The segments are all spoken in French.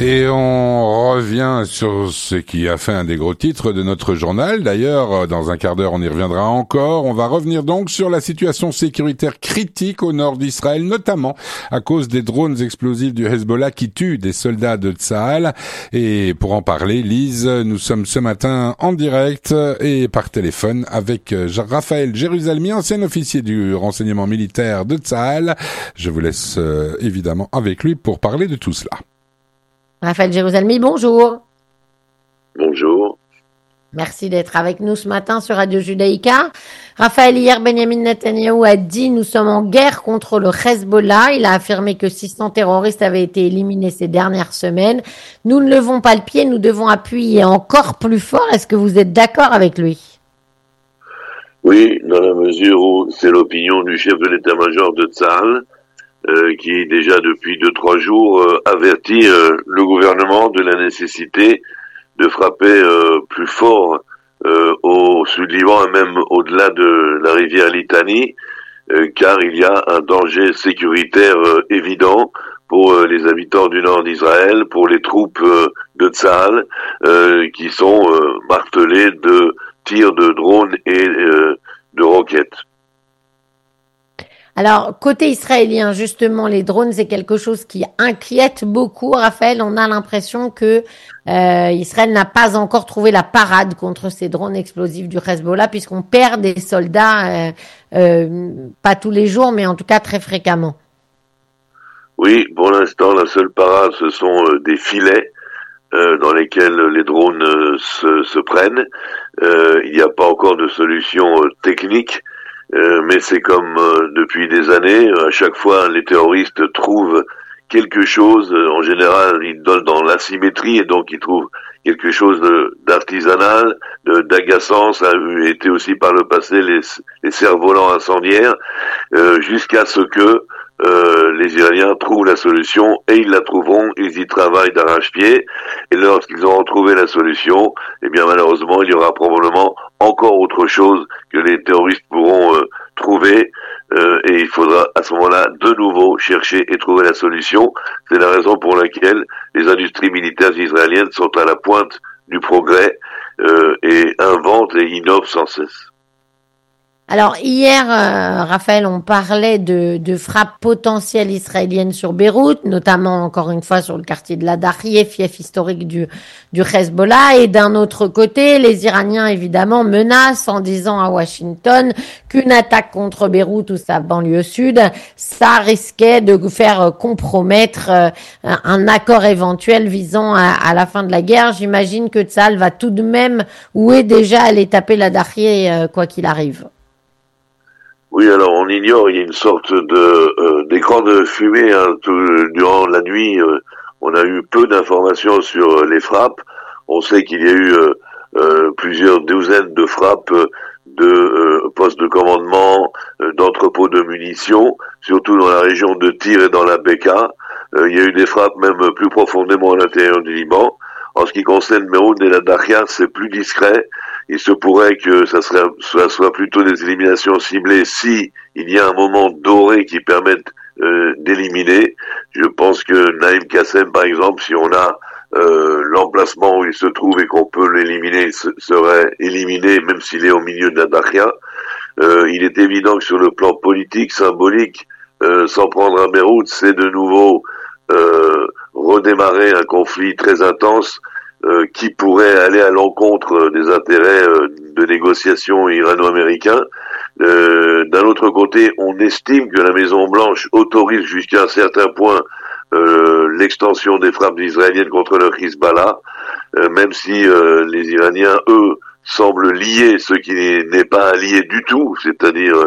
Et on revient sur ce qui a fait un des gros titres de notre journal. D'ailleurs, dans un quart d'heure, on y reviendra encore. On va revenir donc sur la situation sécuritaire critique au nord d'Israël, notamment à cause des drones explosifs du Hezbollah qui tuent des soldats de Tsahal. Et pour en parler, Lise, nous sommes ce matin en direct et par téléphone avec Raphaël Jérusalemi, ancien officier du renseignement militaire de Tsahal. Je vous laisse évidemment avec lui pour parler de tout cela. Raphaël Jérusalemi, bonjour. Bonjour. Merci d'être avec nous ce matin sur Radio Judaïka. Raphaël, hier, Benjamin Netanyahou a dit « Nous sommes en guerre contre le Hezbollah ». Il a affirmé que 600 terroristes avaient été éliminés ces dernières semaines. Nous ne levons pas le pied, nous devons appuyer encore plus fort. Est-ce que vous êtes d'accord avec lui ? Oui, dans la mesure où c'est l'opinion du chef de l'état-major de Tsahal, qui déjà depuis 2-3 jours avertit le gouvernement de la nécessité de frapper plus fort au Sud-Liban et même au-delà de la rivière Litani, car il y a un danger sécuritaire évident pour les habitants du nord d'Israël, pour les troupes de Tsahal, qui sont martelées de tirs de drones et de roquettes. Alors, côté israélien, justement, les drones, c'est quelque chose qui inquiète beaucoup. Raphaël, on a l'impression que Israël n'a pas encore trouvé la parade contre ces drones explosifs du Hezbollah, puisqu'on perd des soldats, pas tous les jours, mais en tout cas très fréquemment. Oui, pour l'instant, la seule parade, ce sont des filets dans lesquels les drones se prennent. Il n'y a pas encore de solution technique. Mais c'est comme depuis des années, à chaque fois les terroristes trouvent quelque chose, en général ils donnent dans l'asymétrie et donc ils trouvent quelque chose d'artisanal, d'agaçant. Ça a été aussi par le passé les cerfs-volants incendiaires, jusqu'à ce que les Iraniens trouvent la solution, et ils la trouveront, ils y travaillent d'arrache-pied, et lorsqu'ils auront trouvé la solution, eh bien malheureusement il y aura probablement encore autre chose que les terroristes pourront trouver, et il faudra à ce moment-là de nouveau chercher et trouver la solution. C'est la raison pour laquelle les industries militaires israéliennes sont à la pointe du progrès et inventent et innovent sans cesse. Alors hier, Raphaël, on parlait de frappes potentielles israéliennes sur Beyrouth, notamment encore une fois sur le quartier de la Dahrieh, fief historique du Hezbollah. Et d'un autre côté, les Iraniens évidemment menacent en disant à Washington qu'une attaque contre Beyrouth ou sa banlieue sud, ça risquait de faire compromettre un accord éventuel visant à la fin de la guerre. J'imagine que Tsahal va tout de même, ou est déjà allé taper la Dahrieh quoi qu'il arrive. Oui, alors on ignore, il y a une sorte d'écran de fumée durant la nuit. On a eu peu d'informations sur les frappes. On sait qu'il y a eu plusieurs douzaines de frappes de postes de commandement, d'entrepôts de munitions, surtout dans la région de Tyr et dans la Beka. Il y a eu des frappes même plus profondément à l'intérieur du Liban. En ce qui concerne Meroun et la Dahrieh, c'est plus discret. Il se pourrait que ça soit plutôt des éliminations ciblées si il y a un moment doré qui permette d'éliminer. Je pense que Naïm Qassem, par exemple, si on a l'emplacement où il se trouve et qu'on peut l'éliminer, il serait éliminé même s'il est au milieu de la Dahrieh. Il est évident que sur le plan politique, symbolique, s'en prendre à Beyrouth, c'est de nouveau redémarrer un conflit très intense qui pourrait aller à l'encontre des intérêts de négociation irano-américains. D'un autre côté, on estime que la Maison-Blanche autorise jusqu'à un certain point l'extension des frappes israéliennes contre le Hezbollah, même si les Iraniens, eux, semblent lier ce qui n'est pas lié du tout, c'est-à-dire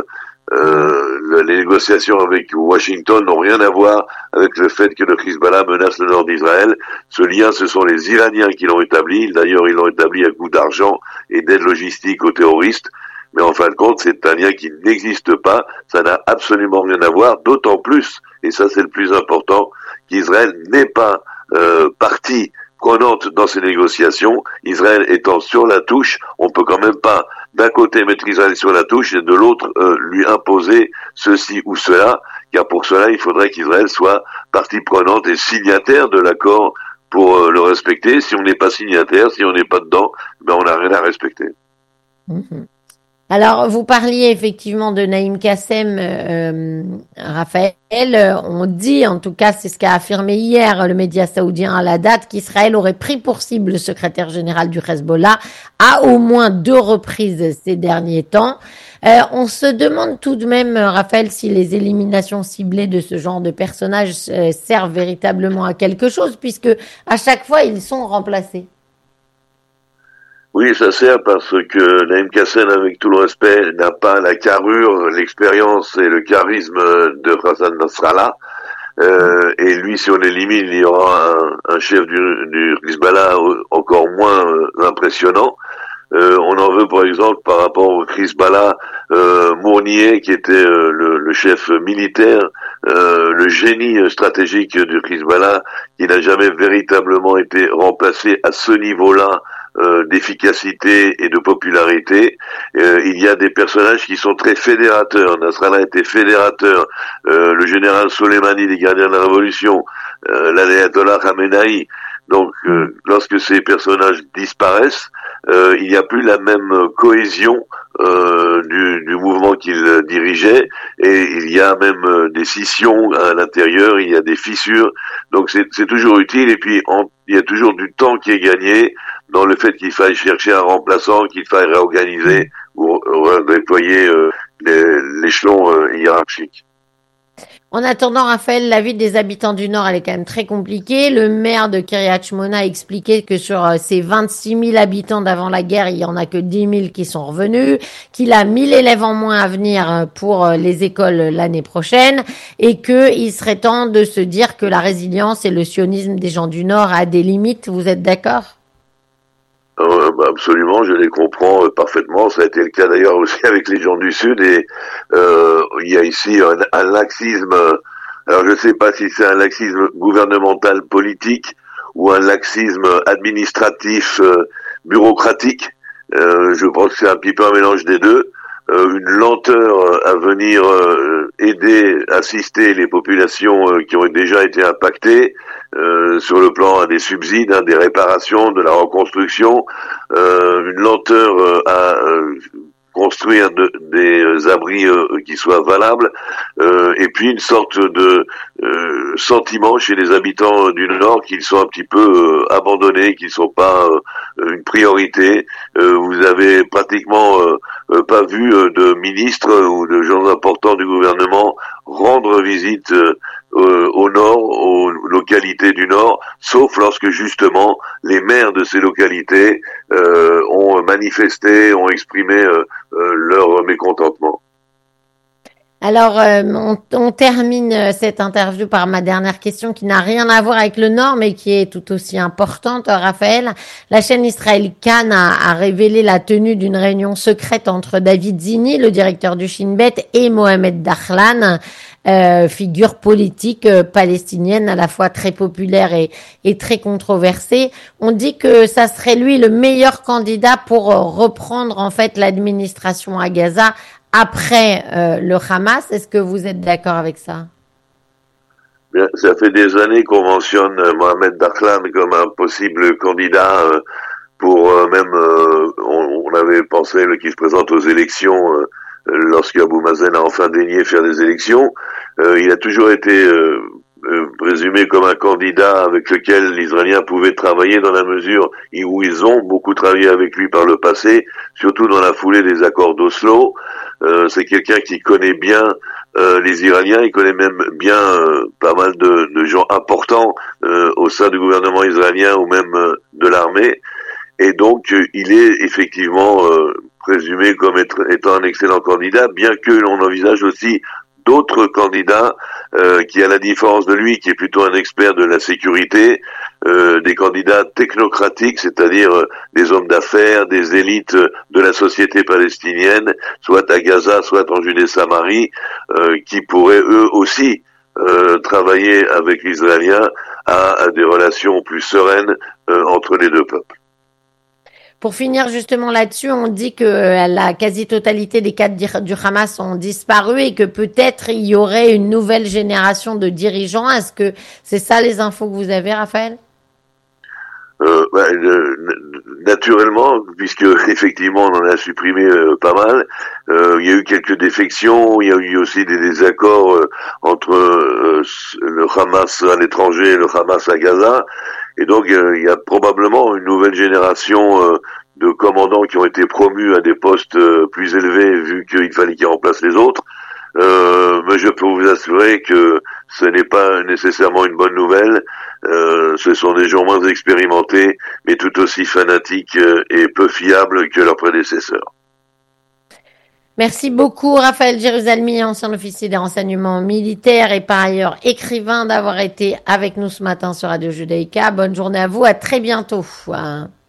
les négociations avec Washington n'ont rien à voir avec le fait que le Hezbollah menace le nord d'Israël. Ce lien, ce sont les Iraniens qui l'ont établi. D'ailleurs, ils l'ont établi à coup d'argent et d'aide logistique aux terroristes. Mais en fin de compte, c'est un lien qui n'existe pas. Ça n'a absolument rien à voir, d'autant plus, et ça c'est le plus important, qu'Israël n'est pas partie prenante dans ces négociations. Israël étant sur la touche, on peut quand même pas d'un côté mettre Israël sur la touche et de l'autre lui imposer ceci ou cela, car pour cela il faudrait qu'Israël soit partie prenante et signataire de l'accord pour le respecter. Si on n'est pas signataire, si on n'est pas dedans, ben on n'a rien à respecter. Mhm. Alors, vous parliez effectivement de Naïm Kassem, Raphaël. On dit, en tout cas, c'est ce qu'a affirmé hier le média saoudien Al-Haddad, qu'Israël aurait pris pour cible le secrétaire général du Hezbollah à au moins 2 reprises ces derniers temps. On se demande tout de même, Raphaël, si les éliminations ciblées de ce genre de personnages servent véritablement à quelque chose, puisque à chaque fois, ils sont remplacés. Oui, ça sert parce que Naïm Kassem, avec tout le respect, n'a pas la carrure, l'expérience et le charisme de Hassan Nasrallah. Et lui, si on l'élimine, il y aura un chef du Hezbollah encore moins impressionnant. On en veut par exemple par rapport au Hezbollah Mournier, qui était le chef militaire, le génie stratégique du Hezbollah, qui n'a jamais véritablement été remplacé à ce niveau-là d'efficacité et de popularité. Il y a des personnages qui sont très fédérateurs. Nasrallah était fédérateur. Le général Soleimani des gardiens de la Révolution, l'ayatollah Khamenei. Donc, lorsque ces personnages disparaissent, il n'y a plus la même cohésion du mouvement qu'il dirigeait, et il y a même des scissions à l'intérieur, il y a des fissures. Donc, c'est toujours utile, et puis il y a toujours du temps qui est gagné dans le fait qu'il faille chercher un remplaçant, qu'il faille réorganiser ou déployer l'échelon hiérarchique. En attendant, Raphaël, la vie des habitants du Nord, elle est quand même très compliquée. Le maire de Kiryat Shmona a expliqué que sur ces 26 000 habitants d'avant la guerre, il y en a que 10 000 qui sont revenus, qu'il a 1000 élèves en moins à venir pour les écoles l'année prochaine, et qu'il serait temps de se dire que la résilience et le sionisme des gens du Nord a des limites. Vous êtes d'accord ? Absolument, je les comprends parfaitement. Ça a été le cas d'ailleurs aussi avec les gens du Sud, et il y a ici un laxisme. Alors je ne sais pas si c'est un laxisme gouvernemental politique ou un laxisme administratif bureaucratique. Je pense que c'est un petit peu un mélange des deux. Une lenteur à venir aider, assister les populations qui ont déjà été impactées sur le plan des subsides, des réparations, de la reconstruction, une lenteur à construire des abris qui soient valables, et puis une sorte de sentiment chez les habitants du Nord qu'ils sont un petit peu abandonnés, qu'ils sont pas une priorité. Vous avez pratiquement pas vu de ministres ou de gens importants du gouvernement rendre visite au Nord, aux localités du Nord, sauf lorsque justement les maires de ces localités ont manifesté, ont exprimé leur mécontentement. Alors, on termine cette interview par ma dernière question qui n'a rien à voir avec le Nord, mais qui est tout aussi importante, Raphaël. La chaîne Israël Kan a révélé la tenue d'une réunion secrète entre David Zini, le directeur du Shin Bet, et Mohamed Dahlan, figure politique palestinienne à la fois très populaire et très controversée. On dit que ça serait lui le meilleur candidat pour reprendre en fait l'administration à Gaza après le Hamas. Est-ce que vous êtes d'accord avec ça? Bien, ça fait des années qu'on mentionne Mohamed Dahlan comme un possible candidat pour on avait pensé qu'il se présente aux élections lorsque Abou Mazen a enfin daigné faire des élections. Il a toujours été présumé comme un candidat avec lequel les Israéliens pouvaient travailler dans la mesure où ils ont beaucoup travaillé avec lui par le passé, surtout dans la foulée des accords d'Oslo. C'est quelqu'un qui connaît bien les Iraniens, il connaît même bien pas mal de gens importants au sein du gouvernement israélien ou même de l'armée, et donc il est effectivement présumé comme étant un excellent candidat, bien que l'on envisage aussi d'autres candidats qui, à la différence de lui, qui est plutôt un expert de la sécurité, des candidats technocratiques, c'est-à-dire des hommes d'affaires, des élites de la société palestinienne, soit à Gaza, soit en Judée-Samarie, qui pourraient eux aussi travailler avec les Israéliens à des relations plus sereines entre les deux peuples. Pour finir justement là-dessus, on dit que la quasi-totalité des cadres du Hamas ont disparu et que peut-être il y aurait une nouvelle génération de dirigeants. Est-ce que c'est ça les infos que vous avez, Raphaël? Naturellement, puisque effectivement on en a supprimé pas mal. Il y a eu quelques défections, il y a eu aussi des désaccords entre le Hamas à l'étranger et le Hamas à Gaza. Et donc il y a probablement une nouvelle génération de commandants qui ont été promus à des postes plus élevés, vu qu'il fallait qu'ils remplacent les autres. Mais je peux vous assurer que ce n'est pas nécessairement une bonne nouvelle. Ce sont des gens moins expérimentés, mais tout aussi fanatiques et peu fiables que leurs prédécesseurs. Merci beaucoup, Raphaël Jérusalemi, ancien officier des renseignements militaires et par ailleurs écrivain, d'avoir été avec nous ce matin sur Radio Judaïka. Bonne journée à vous, à très bientôt.